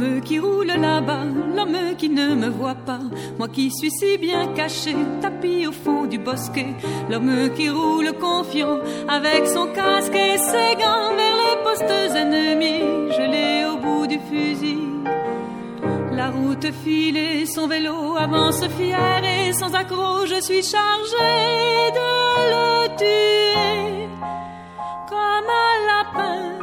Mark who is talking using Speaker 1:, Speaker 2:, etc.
Speaker 1: L'homme qui roule là-bas, l'homme qui ne me voit pas, moi qui suis si bien caché, tapis au fond du bosquet. L'homme qui roule confiant, avec son casque et ses gants, vers les postes ennemis, gelé au bout du fusil. La route file et son vélo avance fier et sans accroc, je suis chargé de le tuer. Comme un lapin